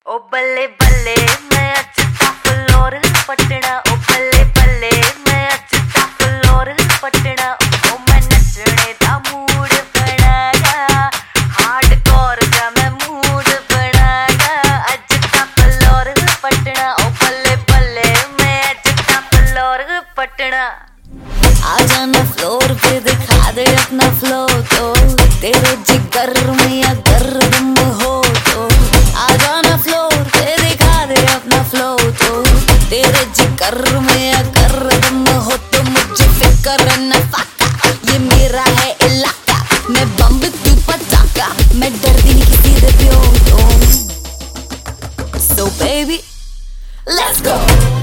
ओ बल्ले बल्ले मैं अचता फ्लोर पटना, ओ बल्ले बल्ले मैं अचता फ्लोर पटना। ओ मैं नचने दा मूड बनाया, हार्डकोर दा मैं मूड बनाया। अचता फ्लोर पटना, ओ बल्ले बल्ले मैं अचता फ्लोर पटना। आ जाना फ्लोर पे दिखा दे अपना फ्लो, तो तेरे जिगर में अगर दम हो तो आ जाना फ्लोर पे दिखा दे अपना फ्लो, तो तेरे जिगर में अगर दम हो तो मुझे फिक्र न फाका, ये मेरा है इलाका, मैं बम तू पटाखा, मैं डरती नहीं किसी से प्यो तो। So baby let's go।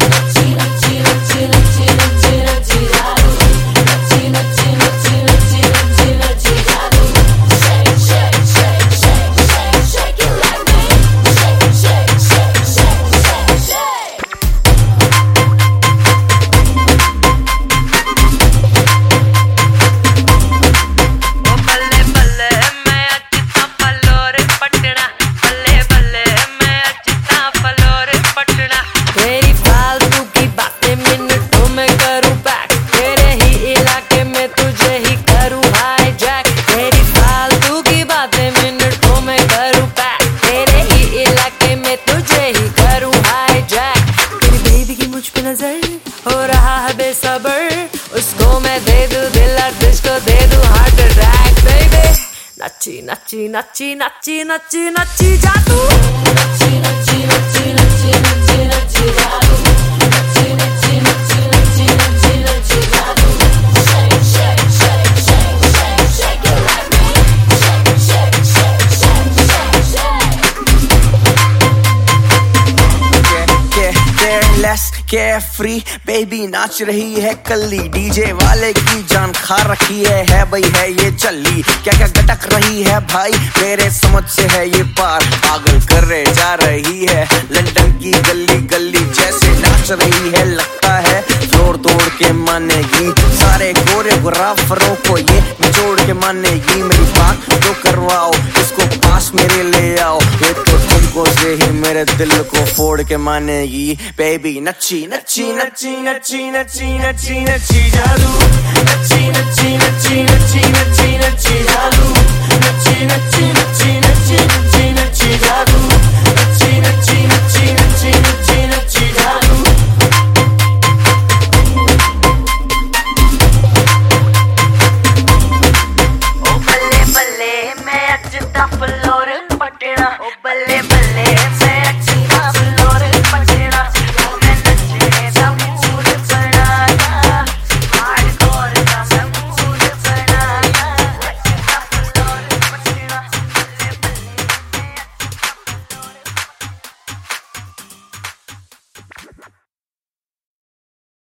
हो रहा है बेसबर, उसको मैं दे दूं दिल और तुझको दे दूं हार्ट अटैक बेबी। नच्ची नच्ची नच्ची नच्ची नच्ची नच्ची जा तू, नच्ची नच्ची नच्ची नच्ची नच्ची नच्ची जा तू, नच्ची नच्ची नच्ची नच्ची नच्ची नच्ची जा तू। Shake shake shake shake shake shake it like me, shake shake shake shake shake shake shake। Less carefree baby नाच रही है कल्ली, डीजे वाले की जान खा रखी है भाई है ये चल्ली। क्या क्या गटक रही है भाई मेरे समझ से है ये पार, पागल करे जा रही है लंदन की गली गली। जैसे नाच रही है लगता है फ्लोर तोड़ के मानेगी, सारे कोरियोग्राफरों को ये निचोड़ के मानेगी। मेरी बात तो करवाओ, इसको पास मेरे ले आओ, ये तो तुमको से ही मेरे दिल को फोड़ के मानेगी। बेबी नच्ची नच्ची नच्ची नच्ची नच्ची नच्ची नच्ची जादू, नच्ची नच्ची नच्ची नच्ची नच्ची नच्ची जादू, नच्ची नच्ची नच्ची नच्ची नच्ची नच्ची जादू।